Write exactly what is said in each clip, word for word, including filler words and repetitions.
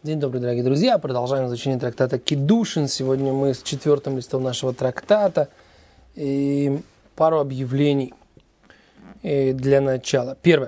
День добрый, дорогие друзья. Продолжаем изучение трактата Кидушин. Сегодня мы с четвертым листом нашего трактата. И пару объявлений для начала. Первое.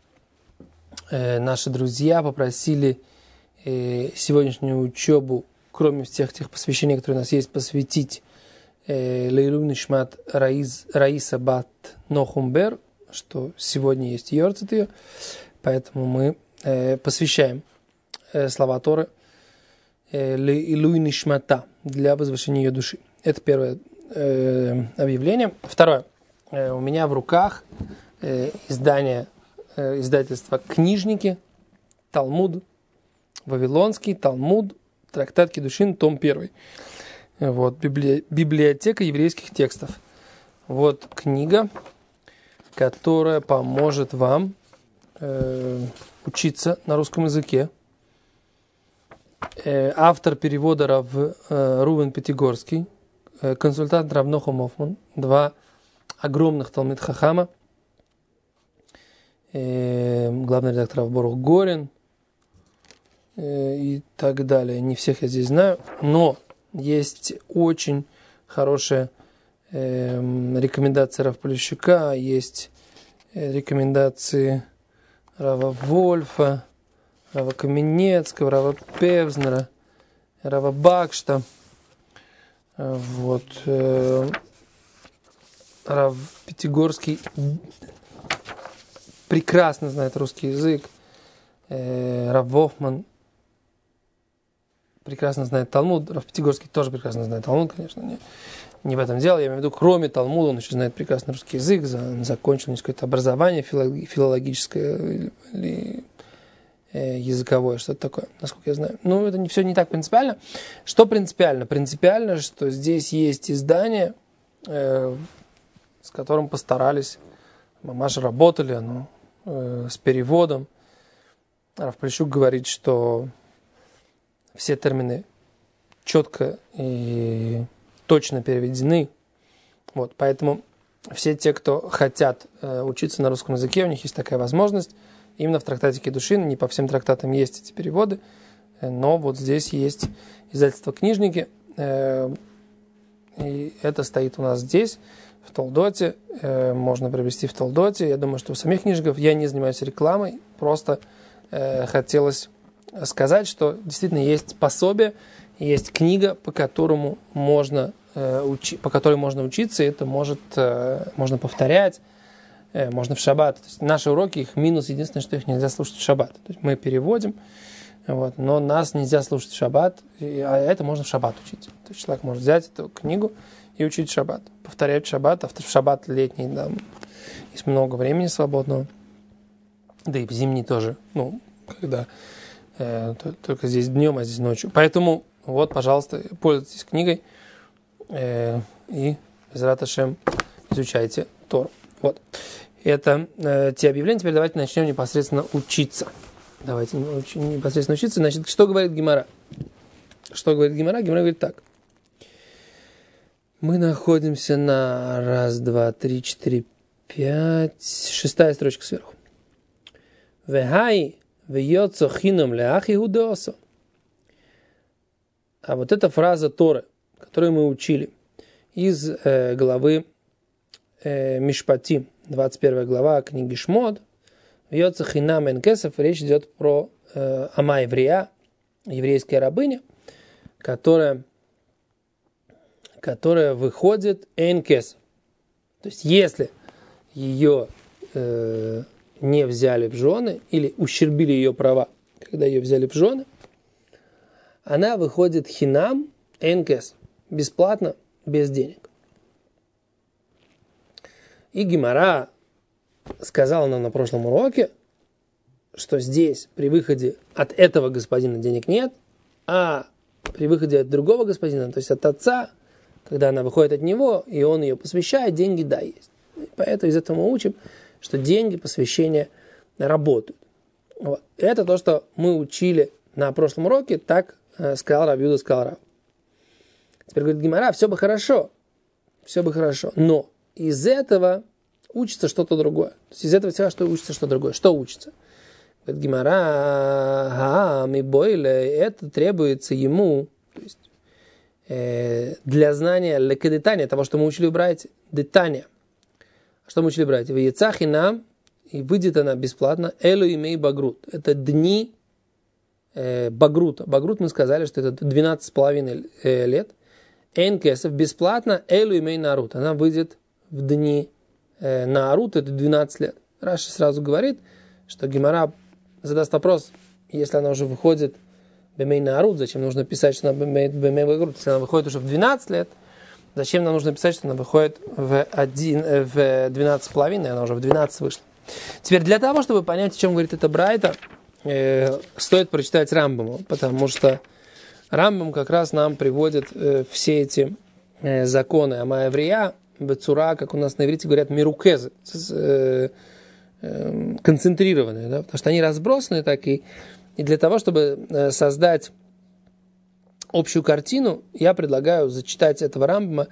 Наши друзья попросили сегодняшнюю учебу, кроме всех тех посвящений, которые у нас есть, посвятить Лейлу Нишмат Раиса Бат Нохумбер, что сегодня есть йорцет ее, поэтому мы посвящаем слова Торы Лейлу Нишмата для возвышения ее души. Это первое объявление. Второе. У меня в руках издание, издательство «Книжники», Талмуд, Вавилонский, Талмуд, трактат Кидушин, том первый. Вот, библи... библиотека еврейских текстов. Вот книга, которая поможет вам э, учиться на русском языке. Э, автор перевода Рав э, Рувен Пятигорский, э, консультант Рав Нохум Офман, два огромных Талмид Хахама, э, главный редактор Рав Борух Горин э, и так далее. Не всех я здесь знаю, но есть очень хорошая э, рекомендация Рава Полищука, есть э, рекомендации Рава Вольфа, Рава Каменецкого, Рава Певзнера, Рава Бакшта. Вот. Э, Рав Пятигорский прекрасно знает русский язык. Э, Рав Вохман прекрасно знает Талмуд. Рав Пятигорский тоже прекрасно знает Талмуд, конечно. Не, не в этом дело. Я имею в виду, кроме Талмуда, он еще знает прекрасно русский язык. Он закончил какое-то образование филологическое или э, языковое, что-то такое, насколько я знаю. Ну, это не, все не так принципиально. Что принципиально? Принципиально, что здесь есть издание, э, с которым постарались, мамаши работали, оно, э, с переводом. Рав Полищук говорит, что все термины четко и точно переведены. Вот, поэтому все те, кто хотят э, учиться на русском языке, у них есть такая возможность. Именно в трактате Кидушин, не по всем трактатам есть эти переводы, э, но вот здесь есть издательство «Книжники», э, и это стоит у нас здесь, в Толдоте, э, можно приобрести в Толдоте. Я думаю, что у самих книжников, я не занимаюсь рекламой, просто э, хотелось сказать, что действительно есть пособие, есть книга, по которому можно э, учи, по которой можно учиться, и это может, э, можно повторять, э, можно в шаббат. То есть наши уроки, их минус единственное, что их нельзя слушать в шаббат. То есть мы переводим, вот, но нас нельзя слушать в шаббат, и, а это можно в шаббат учить. То есть человек может взять эту книгу и учить в шаббат, повторять в шаббат, а в шаббат летний, да, есть много времени свободного, да и в зимний тоже, ну, когда только здесь днем, а здесь ночью. Поэтому вот, пожалуйста, пользуйтесь книгой э, и Безрат Ашем изучайте Тору. Вот. Это э, те объявления. Теперь давайте начнем непосредственно учиться. Давайте непосредственно учиться. Значит, что говорит Гемара? Что говорит Гемара? Гемара говорит так. Мы находимся на раз, два, три, четыре, пять, шестая строчка сверху. Вехай Вейоцо хином леах Иудеосо. А вот эта фраза Торы, которую мы учили из э, главы э, Мишпатим, двадцать первая глава книги Шмот, Вейоцо хинам эн кесев, речь идет про э, ама еврея, еврейская рабыня, которая, которая выходит эн кесев. То есть, если ее э, не взяли в жены или ущербили ее права, когда ее взяли в жены, она выходит хинам энкес, бесплатно, без денег. И Гемара сказала нам на прошлом уроке, что здесь при выходе от этого господина денег нет, а при выходе от другого господина, то есть от отца, когда она выходит от него, и он ее посвящает, деньги да есть. И поэтому из этого мы учим, что деньги посвящения работают. Вот. Это то, что мы учили на прошлом уроке, так э, сказал Рав Юда, сказал Рав. Теперь говорит Гемара, все бы хорошо, все бы хорошо, но из этого учится что-то другое. То есть из этого всего, что учится что-то другое. Что учится? Говорит Гемара, ха, ми бойле, это требуется ему, то есть э, для знания лекедетания, того, что мы учили в Брайте, детания. Что мы учили в Брайте? В Яцахинам, и выйдет она бесплатно, элу имей багрут. Это дни э, багрута. Багрут мы сказали, что это двенадцать с половиной э, лет. Эйн кесов бесплатно, элу имей нарут. Она выйдет в дни э, нарут, это двенадцать лет. Раши сразу говорит, что Гемара задаст вопрос, если она уже выходит бемей нарут, зачем нужно писать, что она бемей, бемей багрут? Если она выходит уже в двенадцать лет, зачем нам нужно писать, что она выходит в, один, в двенадцать с половиной, она уже в двенадцать вышла. Теперь для того, чтобы понять, о чем говорит эта Брайта, э, стоит прочитать Рамбаму, потому что Рамбам как раз нам приводит э, все эти э, законы Амая Еврея, Бецура, как у нас на иврите говорят, мирукезы, э, э, концентрированные, да? Потому что они разбросаны так, и, и для того, чтобы э, создать общую картину, я предлагаю зачитать этого Рамбама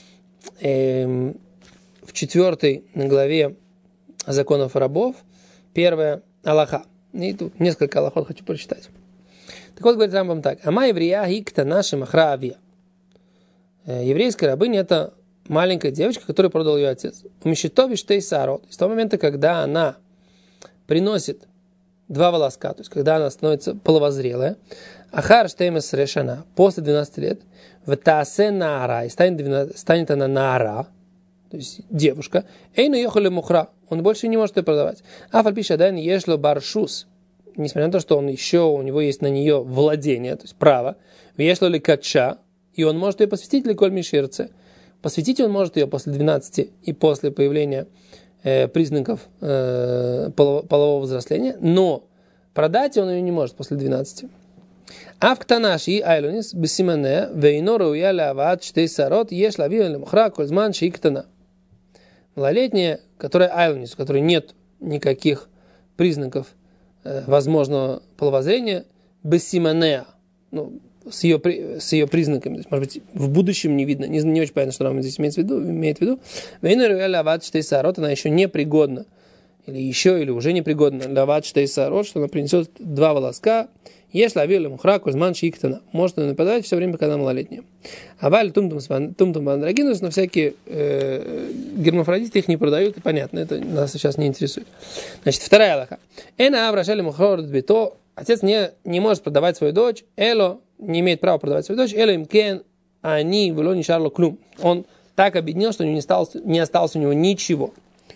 э, в четвертой главе законов рабов, первая алаха. И тут несколько алахот хочу прочитать. Так вот, говорит Рамбам так. Ама еврея гикта наши махра авия. Еврейская рабыня — это маленькая девочка, которую продал ее отец. Умещитови штей сарот. С того момента, когда она приносит два волоска, то есть когда она становится половозрелая, ахар штеймес решана, после двенадцати лет, в таасе наара, и станет, станет она наара, то есть девушка, эйну ехали мухра, он больше не может ее продавать. А фальпиша дайн ешло баршус, несмотря на то, что он еще, у него есть на нее владение, то есть право, ешло ли кача, и он может ее посвятить ли коль миширце. Посвятить он может ее после двенадцати и после появления э, признаков э, полов, полового взросления, но продать он ее не может после двенадцати. А в ктанаши айлунис бессимане вейнора уяля ават штей сарот еш лавива лемухра кользман ши ктана. Малолетняя, которая айлунис, у которой нет никаких признаков э, возможного половозрения, бессиманеа, ну, с ее, с ее признаками, то есть, может быть, в будущем не видно, не, не очень понятно, что нам здесь имеет в виду, имеет в виду, вейнора уяля ават штей сарот, она еще не пригодна, или еще, или уже не пригодна для ават штей сарот, что она принесет два волоска. Если авиа мухра кузман шиктана, может она нападать все время, когда она малолетняя. А валь тумтум тумтум андрогинус, но всякие э, гермафродиты их не продают, и понятно, это нас сейчас не интересует. Значит, вторая алаха. Эна аврашали мухрор бито, отец не, не может продавать свою дочь, эло не имеет права продавать свою дочь, эло имкен они вло не шарло клюм. Он так обеднел, что не, стал, не осталось у него ничего.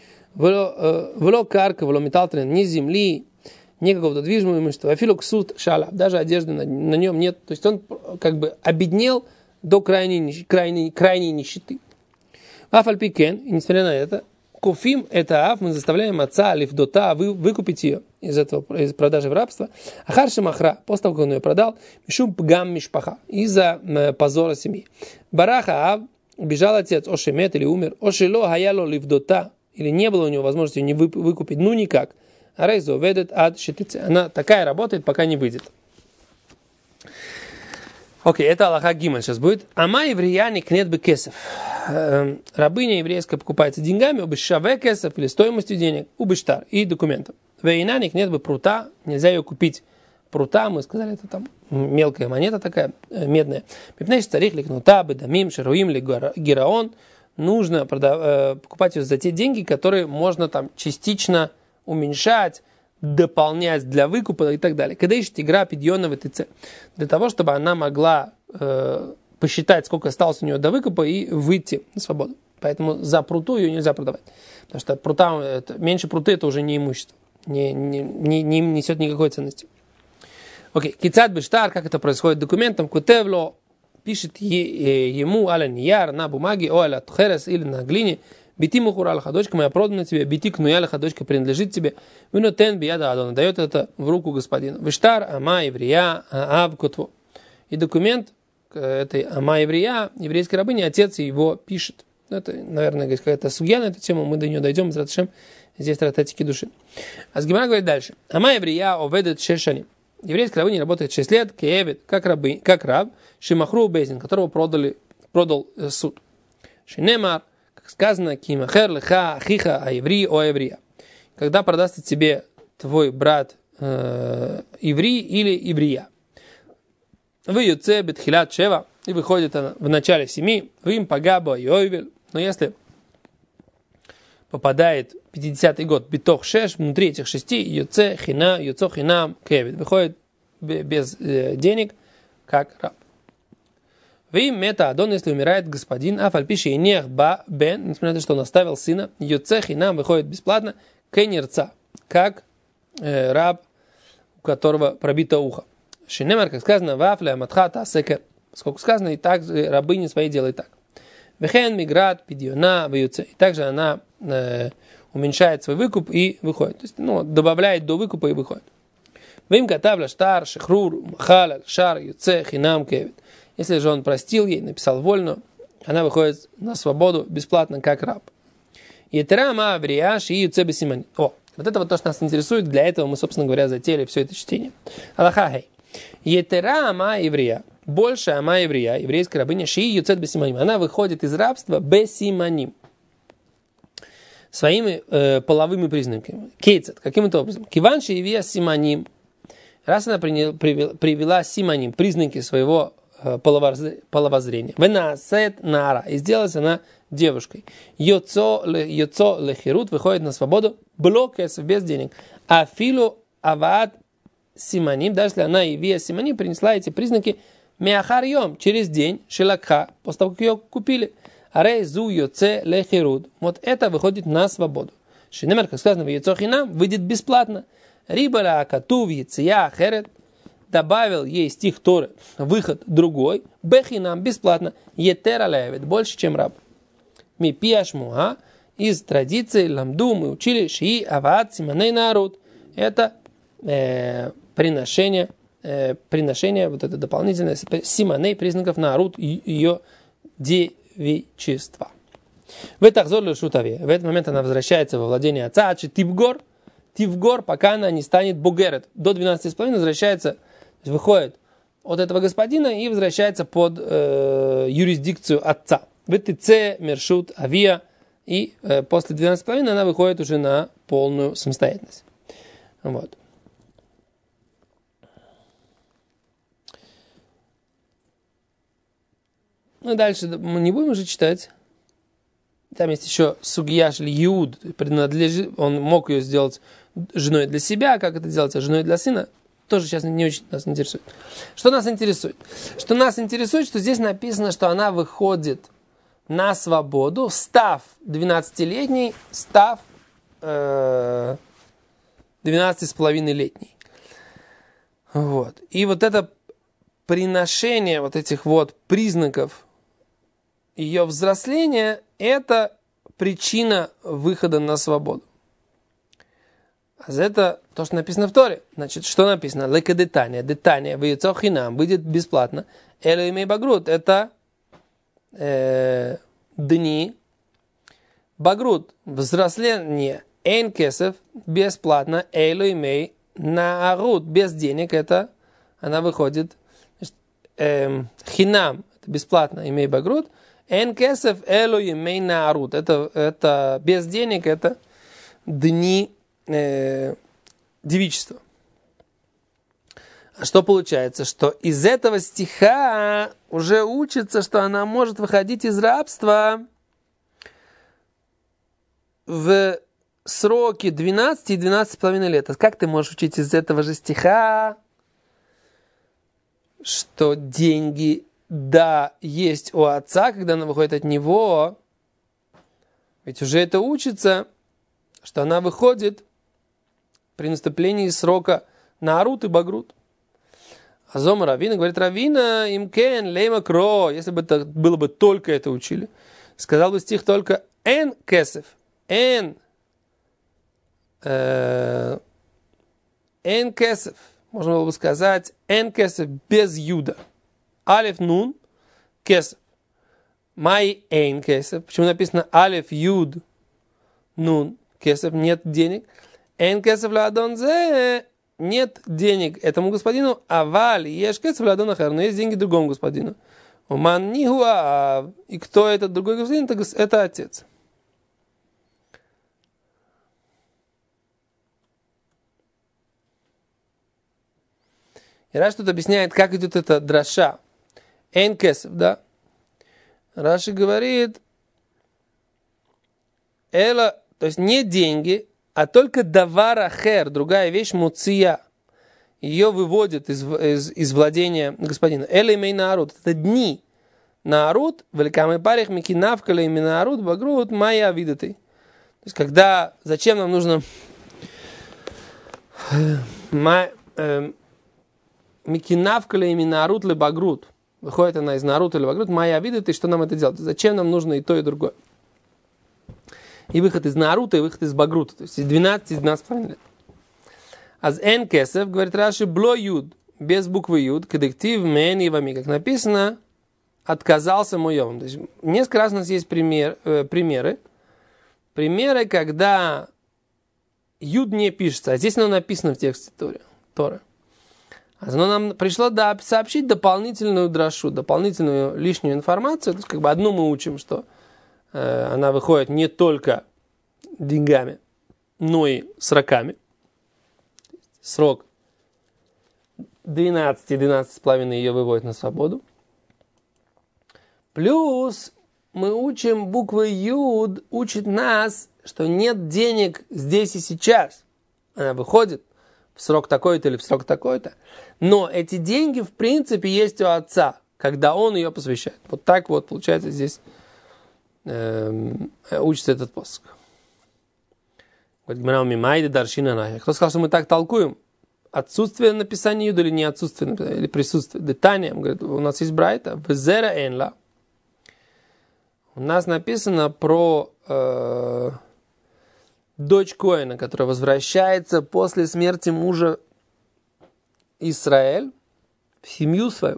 Вло карка, вло металл, ни земли, ни какого-то движимого имущества, афилу ксут шала, даже одежды на, на нем нет. То есть он как бы обеднел до крайней, крайней, крайней нищеты. Афальпикен, и несмотря на это, куфим это аф, мы заставляем отца алифдота вы, выкупить ее из этого, из продажи в рабство. Ахарши махра, после того, как он ее продал, мишум пгам мишпаха, из-за э, позора семьи. Бараха ав, убежал отец, ошемет или умер, ошело хаяло ливдота, или не было у него возможности ее не выкупить, ну никак. Арейзо ведет ад шитице. Она такая работает, пока не выйдет. Окей, это алаха гималь сейчас будет. Ама евреяни кнет бы кесов. Рабыня еврейская покупается деньгами, убешаве кесов или стоимостью денег, убештар и документов. Вейнани кнет бы прута, нельзя ее купить прута, мы сказали, это там мелкая монета такая, медная. Мипнеш царих ликнута, бедамим, шаруим, ли гераон. Нужно продав, покупать ее за те деньги, которые можно там частично уменьшать, дополнять для выкупа и так далее. Когда ищет игра пидьонова ТЦ, для того, чтобы она могла э, посчитать, сколько осталось у нее до выкупа и выйти на свободу. Поэтому за пруту ее нельзя продавать. Потому что прута, это, меньше пруты это уже не имущество. Не, не, не, не несет никакой ценности. Окей. Кицат бештар, как это происходит документом, кутевло пишет е, ему аля нияр на бумаге, о аля тхерес или на глине, бити мухуралха, дочка моя продана тебе, бити кнуялха, дочка принадлежит тебе, винотен бияда адона, дает это в руку господина. Виштар ама еврея аав котво. И документ этой ама еврея, еврейской рабыни, отец его пишет. Это, наверное, какая-то сугья на эту тему, мы до нее дойдем, из Раташем, здесь трататики души. А с Гемара говорит дальше. Ама еврея оведет шешани. Еврейская рабыня работает шесть лет, кеевит, как, рабы, как раб, шимахру бейзин, которого продали, продал э, суд. Шинемар, как сказано, кимахер леха ахиха а еври о еврия. Когда продастся тебе твой брат э, иври или иврия. Вы юце бетхилат шева, и выходит она в начале семи, вы им пагаба йойвель, но если попадает пятидесятый год битох шеш, внутри этих шести, юце хина, юцо хинам кевит, выходит без э, денег, как раб. Вы им мета адон, если умирает господин, а фальпиши и нех ба бен, несмотря на то, что он оставил сына, юце хинам выходит бесплатно, кенерца, как э, раб, у которого пробито ухо. Шинемар, как сказано, вафля матхата асекер. Сколько сказано, и так рабыни свои делают так. Вехен миград пидиона вьюце. И также она э, уменьшает свой выкуп и выходит. То есть, ну, добавляет до выкупа и выходит. Вим катавля штар, шехрур, махаля, шар, юце, хинам, кевит. Если же он простил ей, написал вольно, она выходит на свободу бесплатно, как раб. Етерама авриаш и юце бесимани. О, вот это вот то, что нас интересует. Для этого мы, собственно говоря, затеяли все это чтение. Аллаха хей. Етера ама еврея, больше ама еврея, еврейская рабыня, шии юцет бесиманим. Она выходит из рабства бесиманим. Своими э, половыми признаками. Кейцет, каким-то образом. Киван шиевия симаним. Раз она приняла, привела, привела симаним, признаки своего э, половозрения. Венасет нара. И сделалась она девушкой. Йоцо лехирут выходит на свободу блокес без денег. Афилу аваад симаним, даже если она и вия симаним принесла эти признаки меахарьем, через день, шелакха, после того, как ее купили. Арей зу йоце лехируд. Вот это выходит на свободу. Шинемер, как сказано, в яцохинам выйдет бесплатно. Рибара акату в яция херет. Добавил ей стих Торы, выход другой. Бехинам бесплатно. Етера левит, больше, чем раб. Ми пиашмуа. Из традиции ламду мы учили шии аваат симаней народ. Это э, приношение, э, приношение, вот это дополнительное симоней, признаков народ ее девичества. В этот шутаве, в этот момент она возвращается во владение отца, а Тивгор, Тивгор, пока она не станет бугерет, до двенадцати с половиной возвращается, выходит от этого господина и возвращается под э, юрисдикцию отца. В ТЦ, Мершут, Авия, и э, после двенадцати с половиной она выходит уже на полную самостоятельность. Вот. Ну, дальше мы не будем уже читать. Там есть еще сугияш или Иуд, принадлежит, он мог ее сделать женой для себя, как это делается, женой для сына. Тоже сейчас не очень нас интересует. Что нас интересует? Что нас интересует, что здесь написано, что она выходит на свободу, став двенадцатилетней, став э, двенадцати с половиной летней. Вот. И вот это приношение вот этих вот признаков ее взросления, это причина выхода на свободу. А это то, что написано в Торе. Значит, что написано? Лека детания. Детания. Выйдет выйдет бесплатно. Эло имей багрут. Это э, дни. Багрут. Взросление. Эйн кесев. Бесплатно. Эло имей наарут. Без денег. Это она выходит. Э, хинам. Это бесплатно. Имей багрут. Эйн кесев. Эло имей наарут. Это, это без денег. Это дни Э, девичество. А что получается? Что из этого стиха уже учится, что она может выходить из рабства в сроки двенадцати и двенадцати с половиной лет. А как ты можешь учить из этого же стиха, что деньги, да, есть у отца, когда она выходит от него? Ведь уже это учится, что она выходит при наступлении срока на арут и багрут. Азома Равина говорит, Равина имкен лейма кро, если бы это было бы только это учили, сказал бы стих только эн кесев, эн эн кесев, можно было бы сказать эн кесев без юда, алиф нун кесев, май эн кесев, почему написано алиф юд нун кесев, нет денег. Эн кесев ладон зе, нет денег этому господину, а валь еш кесев ладон ахер, но есть деньги другому господину. Уман нихуа, и кто этот другой господин, это отец. И Раши тут объясняет, как идет эта драша. Эйн кесев, да? Раши говорит, эла, то есть не деньги, а только давар ахер, другая вещь, муция. Ее выводят из, из, из владения господина. Эла имей наарут. Это дни. Наарут, великамый парих, микинавкала ими наарут, багрут, майя видатый. То есть, когда, зачем нам нужно микинавкала ими наарут ле багрут. Выходит она из нарута или багрут, майя видатый, что нам это делать? Зачем нам нужно и то, и другое? И выход из нарута, и выход из багрута. То есть, из двенадцати, из двенадцати лет. Аз эн кесев, говорит Раши, бло юд, без буквы юд, кадектив мен и вами, как написано, отказался мой йовом. То есть, несколько раз у нас есть пример, э, примеры. Примеры, когда юд не пишется, а здесь оно написано в тексте Торы. Торы. Оно нам пришло да, сообщить дополнительную драшу, дополнительную лишнюю информацию. То есть, как бы одну мы учим, что э, она выходит не только деньгами, но и сроками. Срок двенадцать-двенадцать с половиной ее выводит на свободу. Плюс мы учим буквы Юд, учит нас, что нет денег здесь и сейчас. Она выходит в срок такой-то или в срок такой-то. Но эти деньги, в принципе, есть у отца, когда он ее посвящает. Вот так вот, получается, здесь э, учится этот посох. Кто сказал, что мы так толкуем? Отсутствие написания Юд или не отсутствие написания, или присутствие? Детание, говорит, у нас есть брайта, везера энла. У нас написано про э, дочь Коэна, которая возвращается после смерти мужа Исраэль в семью свою,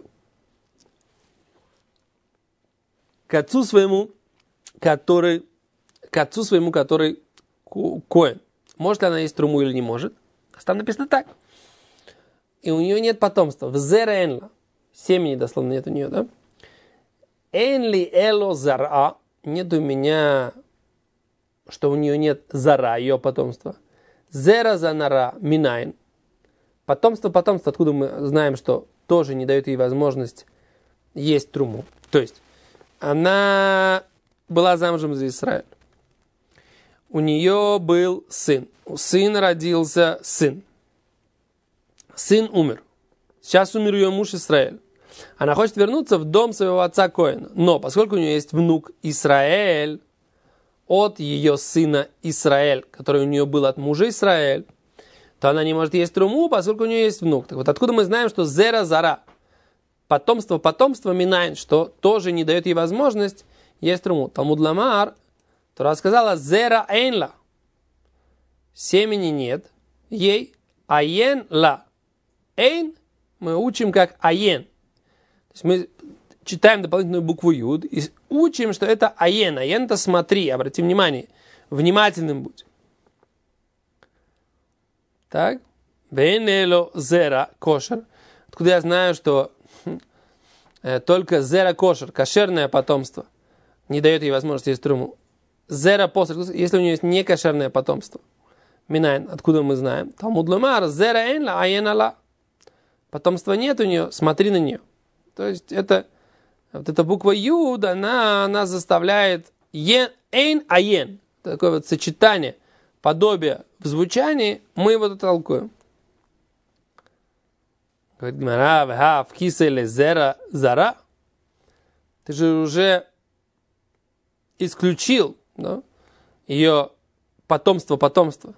к отцу своему, который, к отцу своему, который Коэн. Может ли она есть труму или не может? Там написано так. И у нее нет потомства. Взера энла. Семени, дословно, нет у нее, да? Энли эло зара. Нет у меня, что у нее нет зара, ее потомства. Зера занара минайн. Потомство, потомство, откуда мы знаем, что тоже не дает ей возможность есть труму. То есть, она была замужем за Израиль. У нее был сын. У сына родился сын. Сын умер. Сейчас умер ее муж Исраэль. Она хочет вернуться в дом своего отца Коэна. Но поскольку у нее есть внук Исраэль от ее сына Исраэль, который у нее был от мужа Исраэль, то она не может есть труму, поскольку у нее есть внук. Так вот откуда мы знаем, что зера зара, потомство потомство минайн, что тоже не дает ей возможность есть труму. Талмуд ламар, Тора сказала зера эйнла. Семени нет ей, аен ла. Эйн мы учим как аен. То есть мы читаем дополнительную букву Юд и учим, что это аен. Аен это смотри, обрати внимание, внимательным будь. Так? Венело зера кошер. Откуда я знаю, что э, только зера кошер, кошерное потомство, не дает ей возможности есть труму. Зера посер, если у нее есть некошерное потомство. Минайн, откуда мы знаем? Талмуд ламар, зера эйнла, аен ала. Потомства нет у нее, смотри на нее. То есть это вот эта буква Юд, она, она заставляет ен, эйн, аен. Такое вот сочетание, подобие в звучании, мы его толкуем. Говорит Гмара, ва в киселе зера зара. Ты же уже исключил, да, ее потомство, потомство.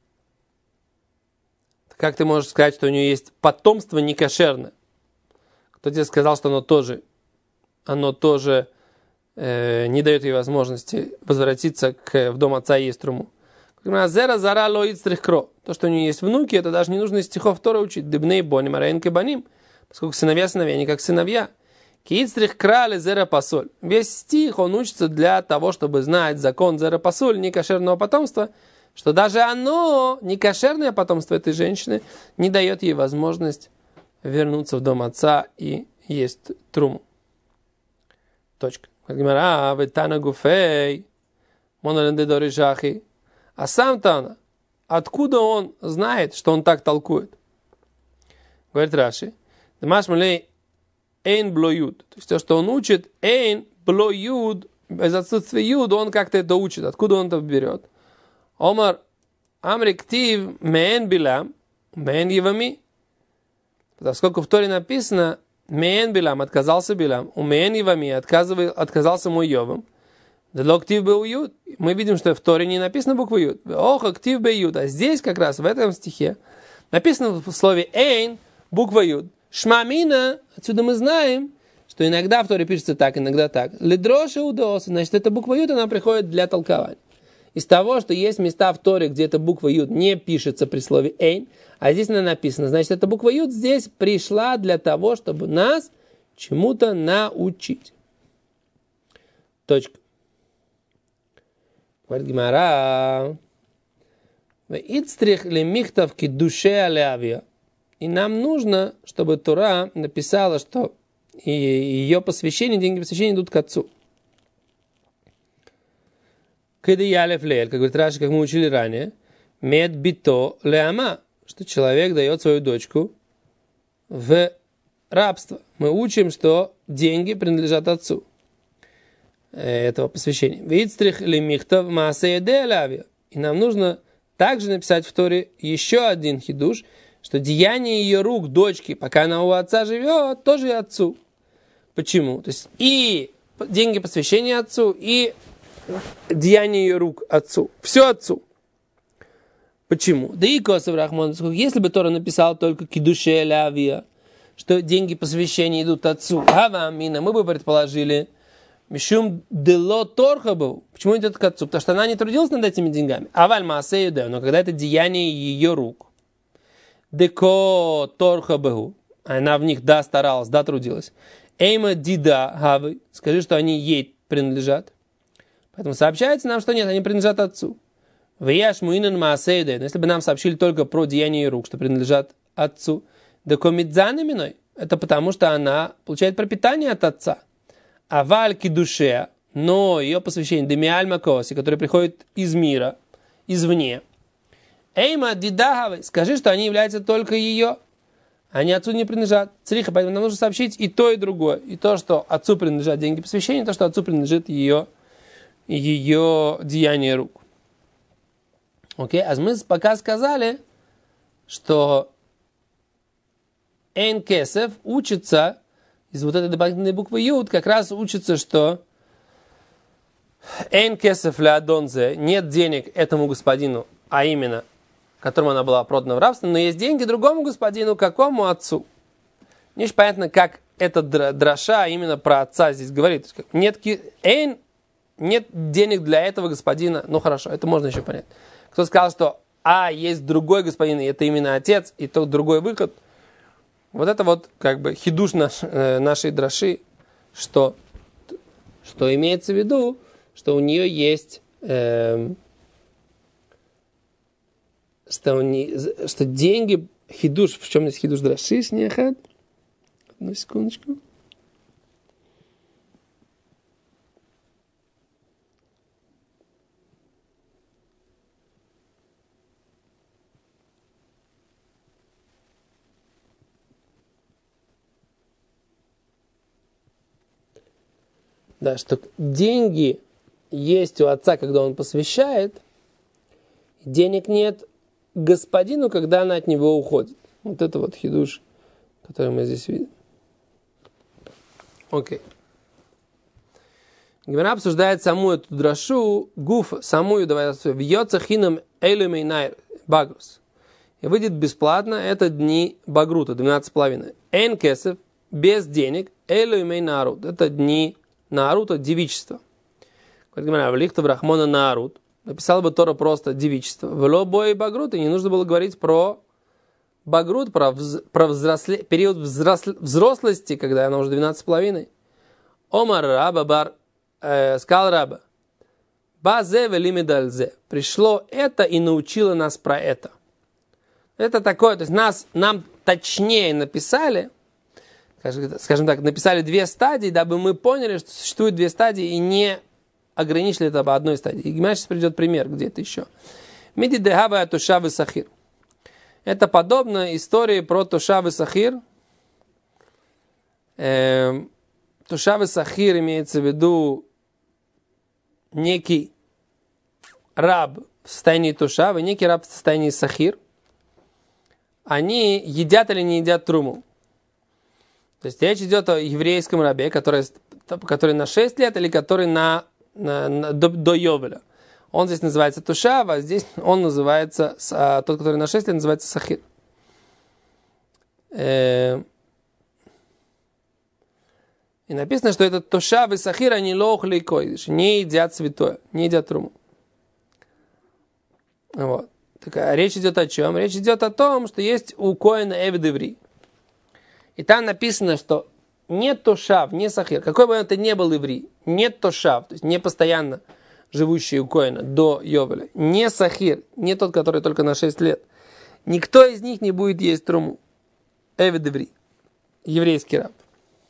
Как ты можешь сказать, что у нее есть потомство некошерное? Кто тебе сказал, что оно тоже, оно тоже э, не дает ей возможности возвратиться к, в дом отца и есть труму? Зера зара лоид стрихкро. То, что у нее есть внуки, это даже не нужно из стихов Торы учить. Дебней боним аренке баним. Поскольку сыновья сыновья, они как сыновья. Киит стрихкра зера пасоль. Весь стих, он учится для того, чтобы знать закон зера пасоль, некошерного потомства, что даже оно, некошерное потомство этой женщины, не дает ей возможность вернуться в дом отца и есть труму. Точка. А сам-то она, откуда он знает, что он так толкует? Говорит Раши, Машмалей эйн бло юд. То есть то, что он учит, эйн бло юд, без отсутствия юд, он как-то это учит. Откуда он это берет? Омар амриктив меэн билам, меэн евами. Поскольку в Торе написано меэн билам, отказался билам, у меэн евами, отказался мой Йовам. Длоктив был юд. Мы видим, что в Торе не написано букву юд. Ох, актив бе юд. А здесь как раз в этом стихе написано в слове эйн буква юд. Шмамина, отсюда мы знаем, что иногда в Торе пишется так, иногда так. Ледроша удос, значит, эта буква юд, она приходит для толкования. Из того, что есть места в Торе, где эта буква юд не пишется при слове эйн, а здесь она написана. Значит, эта буква юд здесь пришла для того, чтобы нас чему-то научить. Точка. Говорит Гемара. Ицтрих лемихтав кидуше алявия. И нам нужно, чтобы Тора написала, что ее посвящение, деньги посвящения идут к отцу. Кедиялев лель, как говорит Раши, как мы учили ранее, мед бито леама, что человек дает свою дочку в рабство. Мы учим, что деньги принадлежат отцу. Этого посвящения. Вицтрих лемихтав маасееде алявия. И нам нужно также написать в Торе еще один хидуш, что деяние ее рук дочки, пока она у отца живет, тоже и отцу. Почему? То есть и деньги посвящения отцу, и деяние ее рук отцу. Все отцу. Почему? Да и Косов Рахман, если бы Тора написал только кидуше алявия, что деньги посвящения идут отцу, авамина, мы бы предположили, Мишум дело торха был. Почему идет к отцу? Потому что она не трудилась над этими деньгами. Аваль маасею да, но когда это деяние ее рук. Деко торха бегу. Она в них, да, старалась, да, трудилась. Эйма дида хавы. Скажи, что они ей принадлежат. Поэтому сообщается нам, что нет, они принадлежат отцу. Вияш муинан маасею да. Но если бы нам сообщили только про деяние ее рук, что принадлежат отцу. Деко мидзаны миной. Это потому, что она получает пропитание от отца. А вальки душе, но ее посвящение демиаль макоси, который приходит из мира, извне. Эйма дидахавы, скажи, что они являются только ее, они отцу не принадлежат. Цриха, поэтому нам нужно сообщить и то, и другое. И то, что отцу принадлежат деньги посвящения, и то, что отцу принадлежит ее, ее деяние рук. Окей, а мы пока сказали, что эйн кесев учится из вот этой дополнительной буквы Юд, как раз учится, что эйн кесев ля адонзе, нет денег этому господину, а именно, которому она была продана в рабство, но есть деньги другому господину, какому отцу. Не очень понятно, как эта драша именно про отца здесь говорит. Нет, эйн, нет денег для этого господина, ну хорошо, это можно еще понять. Кто сказал, что а, есть другой господин, и это именно отец, и тот другой выход. Вот это вот как бы хидуш наш, э, нашей драши, что, что имеется в виду, что у нее есть, э, что, у нее, что деньги, хидуш, в чем есть хидуш драши, снехат? Одну секундочку. Да, что деньги есть у отца, когда он посвящает, денег нет господину, когда она от него уходит. Вот это вот хидуш, который мы здесь видим. Окей. Гемара обсуждает саму эту драшу, гуф, самую, давай, вьется хином эйлюмей найр, багрус. И выйдет бесплатно, это дни багрута, двенадцать с половиной. Эйн кесев, без денег, эйлюмей нарут, это дни Наарут от девичества. Говорит Гемара, влихтов рахмона наарут. Написал бы Тора просто девичество. Вело бой багрут, и не нужно было говорить про багрут, про, вз, про взросле, период взросле, взрослости, когда она уже двенадцать с половиной. Омар раба бар, э, сказал раба, базе велимедальзе. Пришло это и научило нас про это. Это такое, то есть нас, нам точнее написали, скажем так, написали две стадии, дабы мы поняли, что существует две стадии и не ограничили это по одной стадии. И сейчас придет пример где-то еще. Миди дехава тушав и сахир. Это подобно истории про тушав и сахир. Э, Тошав и сахир имеется в виду некий раб в состоянии тошав и некий раб в состоянии сахир. Они едят или не едят труму. То есть речь идет о еврейском рабе, который, который на шесть лет или который на, на, на, до, до Йовеля. Он здесь называется тошав, а здесь он называется, а тот, который на шесть лет, называется сахир. Э, и написано, что этот тошав и сахир, они лохли койдыш, не едят святое, не едят труму. Вот. Так, речь идет о чем? Речь идет о том, что есть у коэна эвед иври. И там написано, что нет тошав, не сахир. Какой бы это ни был иври, нет тошав, то есть не постоянно живущий у коэна до Йовеля, не сахир, не тот, который только на шесть лет. Никто из них не будет есть труму. Эвед иври, еврейский раб.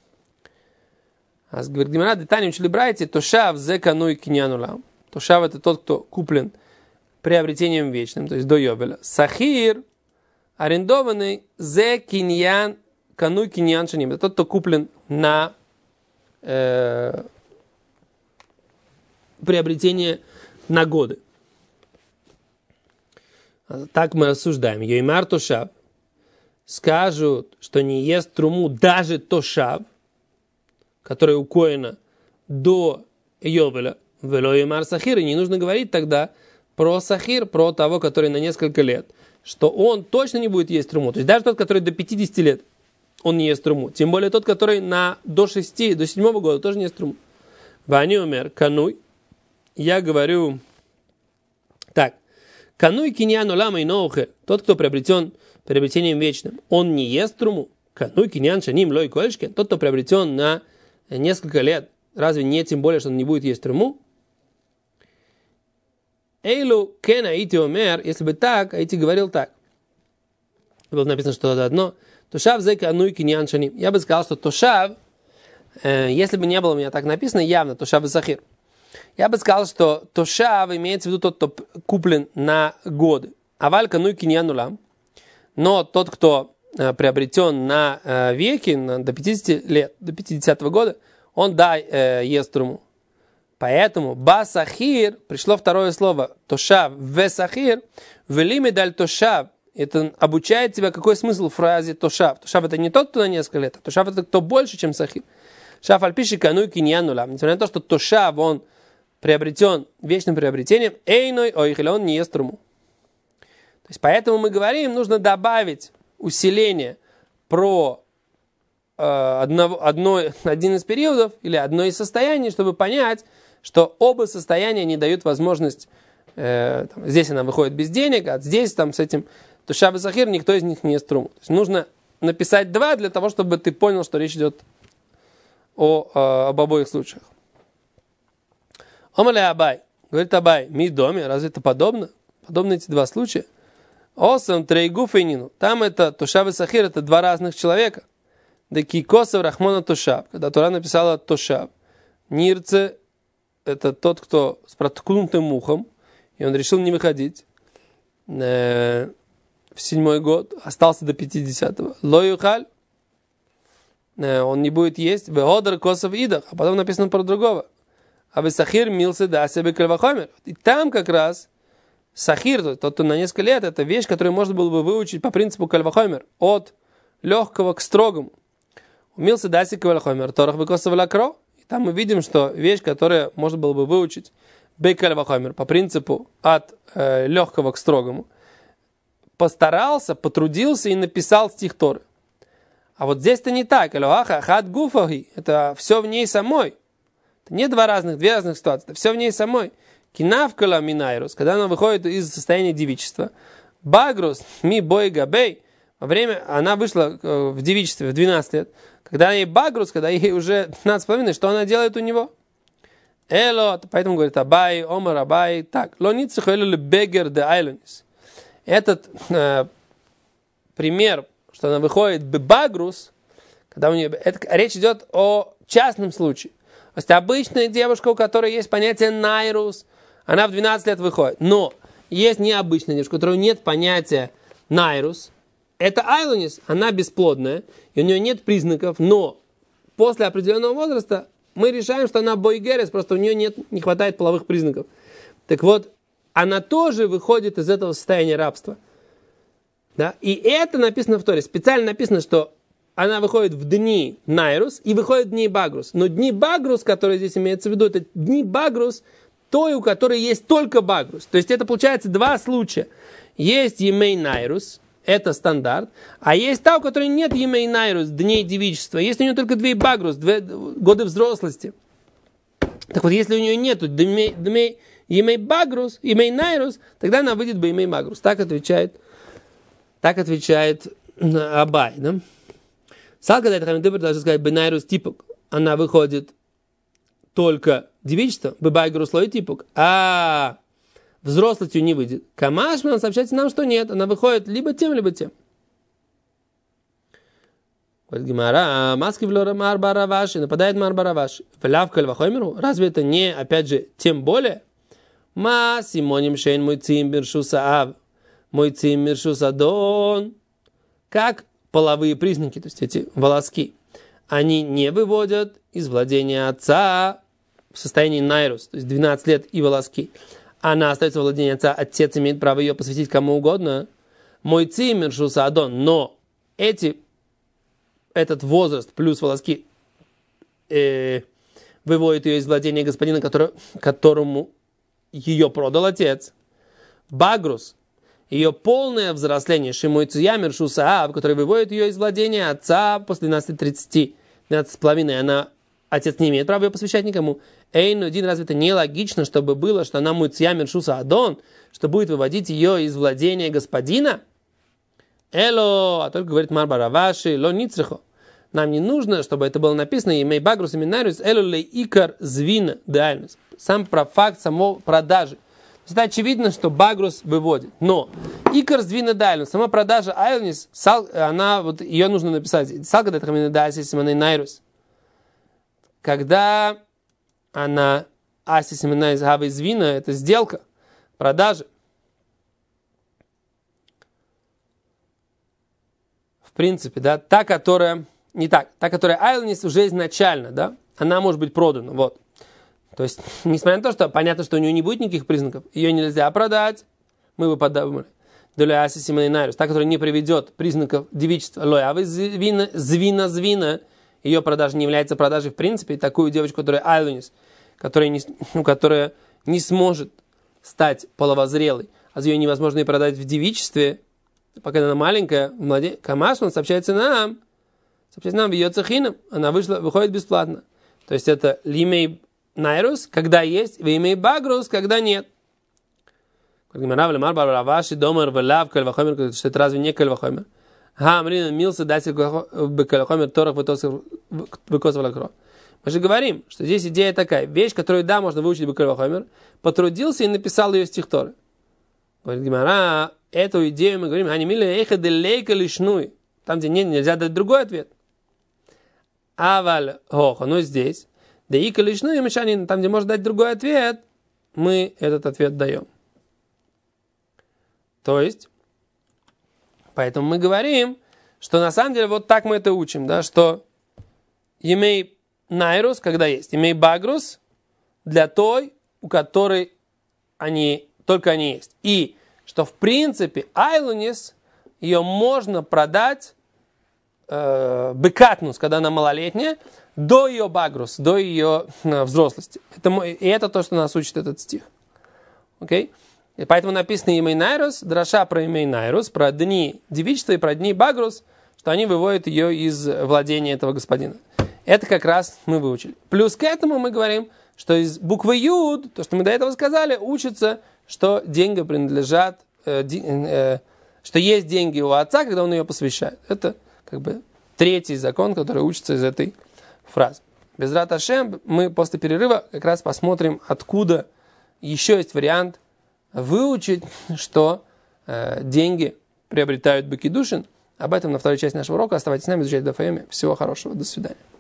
А говорит, Гемара, детально учили братья, тошав зе кануй киньянулам. Тошав это тот, кто куплен приобретением вечным, то есть до Йовеля. Сахир, арендованный, зе киньян, кануй киньян шаним. Это тот, кто куплен на э, приобретение на годы. Так мы рассуждаем. Йоймар тошав. Скажут, что не ест труму даже тошав, который у коэна до Йовеля. Вело йоймар сахир. И не нужно говорить тогда про сахир, про того, который на несколько лет, что он точно не будет есть труму. То есть даже тот, который до пятидесяти лет, он не ест труму. Тем более тот, который на, до шести, до седьмого года тоже не ест труму. Вани умер, кануй. Я говорю так. Кануй киньян олама и ноухе. Тот, кто приобретен приобретением вечным, он не ест труму. Кануй киньян шаним лой коэльшкен. Тот, кто приобретен на несколько лет, разве не тем более, что он не будет есть труму? Эйлу кена ити омер, если бы так, Аити говорил так. Было написано, что это одно. Тошав зе кануй киньян шаним. Я бы сказал, что тошав, э, если бы не было у меня так написано, явно тошав и сахир. Я бы сказал, что тошав имеется в виду тот, кто куплен на годы. Аваль кануй киньян улам. Но тот, кто э, приобретен на э, веки, на, до пятидесяти лет, до пятидесятого года, он да, э, ест труму. Поэтому ба-сахир, пришло второе слово, тошав, ве-сахир, вели медаль тошав. Это обучает тебя, какой смысл в фразе тошав. Тошав это не тот, кто на несколько лет, а тошав это кто больше, чем сахир. Шаф альпиши кануй киньянулам. Несмотря на то, что тошав, он приобретен вечным приобретением, эйной ойхель, он не ест труму. То есть поэтому мы говорим, нужно добавить усиление про э, одно, одно, один из периодов или одно из состояний, чтобы понять, что оба состояния не дают возможность, э, там, здесь она выходит без денег, а здесь там с этим тошав и сахир, никто из них не ест труму. То есть нужно написать два для того, чтобы ты понял, что речь идет о, э, об обоих случаях. Омале Абай, говорит Абай, ми доме, разве это подобно? Подобны эти два случая. Осам трейгу фейнину. Там это тошав и сахир, это два разных человека. Да кикосов рахмона тошав. Когда Тора написала тошав. Нирце это тот, кто с проткнутым ухом, и он решил не выходить э, в седьмой год, остался до пятидесятого. Лоюхаль, э, он не будет есть. Веодер косов идах. А потом написано про другого. А вы сахир мился да себе кальвахомер. И там как раз сахир, тот, кто на несколько лет, это вещь, которую можно было бы выучить по принципу кальвахомер. От легкого к строгому. Умился да себе кальвахомер. Торах бекосов лакро. И там мы видим, что вещь, которую можно было бы выучить бекальвахомер по принципу от э, легкого к строгому. Постарался, потрудился и написал стих Торы. А вот здесь-то не так. Элоаха хад гуфахи. Это все в ней самой. Это не два разных, две разных ситуации. Это все в ней самой. Кинавкала минайрус, когда она выходит из состояния девичества. Багрус ми бой габей. Во время, она вышла в девичестве в двенадцать лет. Когда ей багрус, когда ей уже двенадцать с половиной, что она делает у него? Эло, поэтому говорит Абай, Омар Абай, так. Лонициху эло бегер де айлонис. Этот э, пример, что она выходит бебагрус, когда у нее, это, речь идет о частном случае. То есть обычная девушка, у которой есть понятие найрус, она в двенадцать лет выходит. Но есть необычная девушка, у которой нет понятия найрус. Это айлонис, она бесплодная, и у нее нет признаков, но после определенного возраста мы решаем, что она бойгерес, просто у нее нет, не хватает половых признаков. Так вот, она тоже выходит из этого состояния рабства. Да? И это написано в Торе. Специально написано, что она выходит в дни Найрус и выходит в дни Багрус. Но дни Багрус, которые здесь имеются в виду, это дни Багрус, той, у которой есть только Багрус. То есть это получается два случая. Есть Емей Найрус, это стандарт, а есть та, у которой нет Емей Найрус, дней девичества. Есть у нее только две Багрус, две годы взрослости. Так вот, если у нее нет дней Емей Багрус, Емей Найрус, тогда она выйдет бы Емей Багрус. Так отвечает, так отвечает Абай. Да? Салка, это Хамидыбр должен сказать, Бенайрус типок. Она выходит только девичество, Бебайгрус лой типок, а взрослостью не выйдет. Камашман сообщает нам, что нет. Она выходит либо тем, либо тем. Говорит Гемара, маски в лора марбараваши, нападает марбараваши. Влявка львахоймеру. Разве это не, опять же, тем более? Ма симоним шейн мой цим бершуса ав, мой цим бершуса дон. Как половые признаки, то есть эти волоски, они не выводят из владения отца в состоянии найрус, то есть двенадцать лет и волоски. Она остается в владении отца, отец имеет право ее посвятить кому угодно. Мой цим бершуса адон, но эти этот возраст плюс волоски э, выводит ее из владения господина, который, которому ее продал отец. Багрус, ее полное взросление, Шимой Цуямер Шусаав, который выводит ее из владения отца после двенадцати тридцати, двенадцати с половиной, она, отец не имеет права ее посвящать никому. Эйн один, разве это не логично, чтобы было, что она Муцьямер Шуса Адон, что будет выводить ее из владения господина? Эло, а только говорит Марбараваши, ло ницрихо. Нам не нужно, чтобы это было написано, имей багрус, иминариус, эло лей икар звина деальнус. Сам про факт самой продажи. Это очевидно, что багрус выводит. Но икар звина деальнус, сама продажа айлнис, она, вот ее нужно написать. Салка дает хамина даасис иманайнайрус. Когда она асис иманайз гавы звина, это сделка, продажа. В принципе, да, та, которая... Не так. Та, которая айлнис уже изначально, да, она может быть продана. Вот. То есть, несмотря на то, что понятно, что у нее не будет никаких признаков, ее нельзя продать, мы бы подумали. Доля асис иманайнайрус, та, которая не приведет признаков девичества, лоявы звина, звина, звина, ее продажа не является продажей в принципе. И такую девочку, которая айлнис, которая не, ну, которая не сможет стать половозрелой, а ее невозможно и продать в девичестве, пока она маленькая, младенец, Камашман сообщается нам, сообщается нам, бьется хином, она вышла, выходит бесплатно. То есть это лимей найрус, когда есть, лимей багрус, когда нет. Что это разве не кальвахомер? Ха, амрина милса дасил бекальвахомер торах выкосов лакро. Мы же говорим, что здесь идея такая, вещь, которую, да, можно выучить бекальвахомер, потрудился и написал ее стих Торы. Говорит Гемара, эту идею мы говорим, там, где нет, нельзя дать другой ответ. Аваль хоха, но здесь, да и лишную мешанин, там, где можно дать другой ответ, мы этот ответ даем. То есть, поэтому мы говорим, что на самом деле вот так мы это учим, да, что имей найрус, когда есть, имей багрус для той, у которой они, только они есть. И что в принципе айлунис, ее можно продать э, бекатнус, когда она малолетняя, до ее багрус, до ее э, взрослости. Это, и это то, что нас учит этот стих. Окей? И поэтому написано имей найрус, драша про имей найрус, про дни девичества и про дни багрус, что они выводят ее из владения этого господина. Это как раз мы выучили. Плюс к этому мы говорим, что из буквы Юд, то, что мы до этого сказали, учится, что деньги принадлежат, э, э, что есть деньги у отца, когда он ее посвящает. Это как бы третий закон, который учится из этой фразы. Безрат Ашем, мы после перерыва как раз посмотрим, откуда еще есть вариант выучить, что э, деньги приобретают бекидушин. Об этом на второй части нашего урока. Оставайтесь с нами, изучайте даф йоми. Всего хорошего. До свидания.